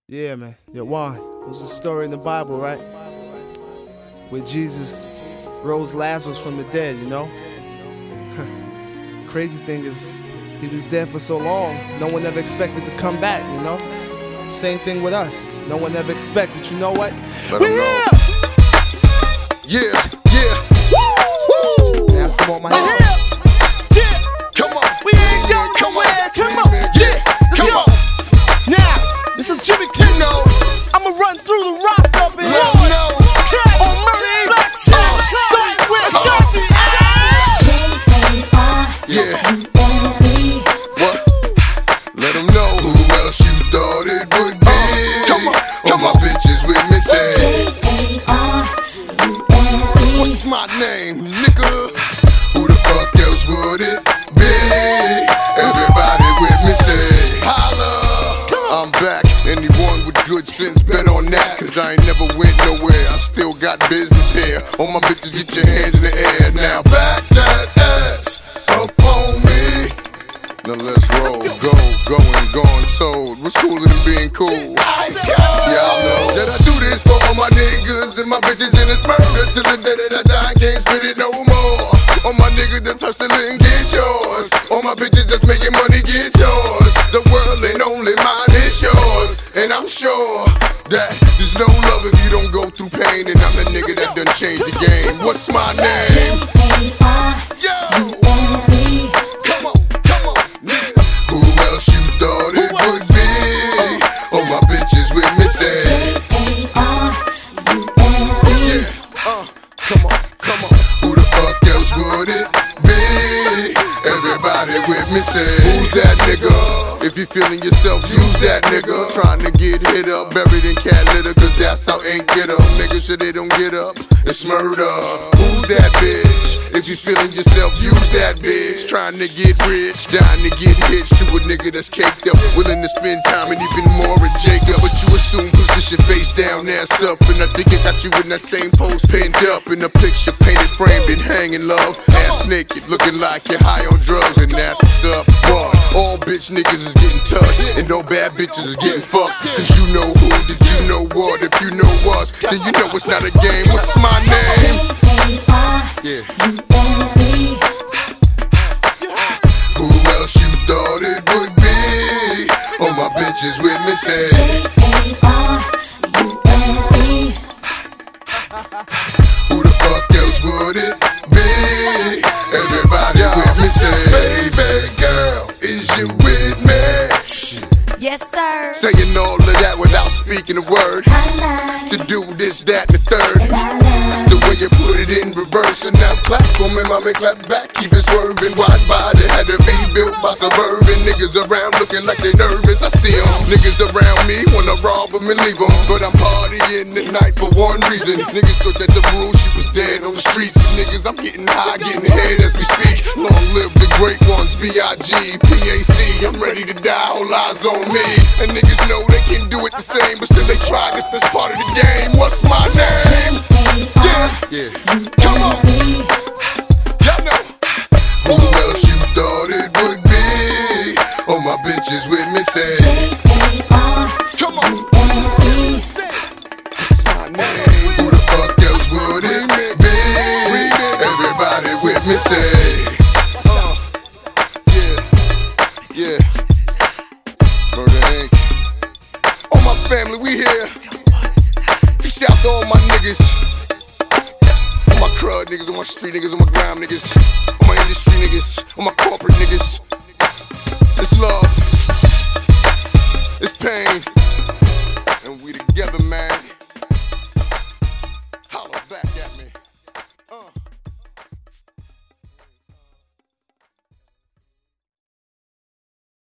Yeah, man. Yo, Juan, it was a story in the Bible, right? Where Jesus rose Lazarus from the dead, you know? Crazy thing is, he was dead for so long, no one ever expected to come back, you know? Same thing with us. No one ever expected, but you know what? We're here! Yeah, yeah. Woo! Have some on my head. Yeah. Come on. We ain't going nowhere. Come on. Yeah. Come on. Now, this is Jimmy Cliff. You know. I'ma run through the roster up in here. Let 'em know. On Murray Black Channel. Starting with Ashanti. Yeah. What? Let them know who else you thought it would be. Come on. All my bitches with me say. What's my name, nigga? Who the fuck else would it be? Everybody with me say. Holla. I'm back. Anyone with good sense, bet on that. Cause I ain't never went nowhere. I still got business here. All my bitches, get your hands in the air. Now back that ass up on me. Now let's roll, go and gone sold. What's cooler than being cool? Y'all know that I do this for all my niggas and my bitches, and it's murder till the day that I die. I can't spit it no more. All my niggas that's hustling, get yours. All my bitches that's making money, get yours. The world ain't only mine, it's yours. And I'm sure that there's no love if you don't go through pain. And I'm the nigga that done changed the game. What's my name? Yo! Come on, niggas. Who else you thought it would be? All my bitches with me say. Yeah, come on. Who the fuck else would it be? Everybody with me say. Who's that nigga? If you feeling yourself, use that nigga. Trying to get hit up, buried in cat litter, cause that's how ain't get up. Niggas sure they don't get up, it's murder. Who's that bitch? If you feeling yourself, use that bitch. Trying to get rich, dying to get hitched to a nigga that's caked up, willing to spend time and even more with Jacob. But you assume position face down, ass up, and I think it got you in that same pose, pinned up in a picture, painted, framed, and hanging love. Ass naked, looking like you're high on drugs, and that's what's up. What? All bitch niggas is getting touched, and all bad bitches is getting fucked. Cause you know who, did you know what? If you know us, then you know it's not a game. What's my name? Yeah. Who else you thought it would be? All my bitches with me say. Who the fuck else would it be? Everybody with me say. Baby girl, is you with me? Yes, sir. Saying all of that without speaking a word. To do this, that, and the third. The way you put it in reverse. And now clap for me, mommy, clap back. Keep it swerving. Wide body had to be built by suburban niggas around looking like they nervous. I see them. Niggas around me wanna rob them and leave them. But I'm partying tonight for one reason. Niggas thought that the rule she was dead on the streets. Niggas, I'm getting high, getting head as we speak. Long live the great ones, B.I.G., P.A.C. I'm ready to die, all eyes on me. And niggas know they can do it the same, but still they try. This part of the game. What's my name? Yeah. Come on. Y'all know. Who else you thought it would be? All my bitches with me say. Come on. What's my name? Who the fuck else would it be? Everybody with me say. Yeah. Murder Inc. All my family, we here. Shout out to all my niggas. All my crud niggas, all my street niggas, all my grime niggas, all my industry niggas, all my corporate niggas. It's love.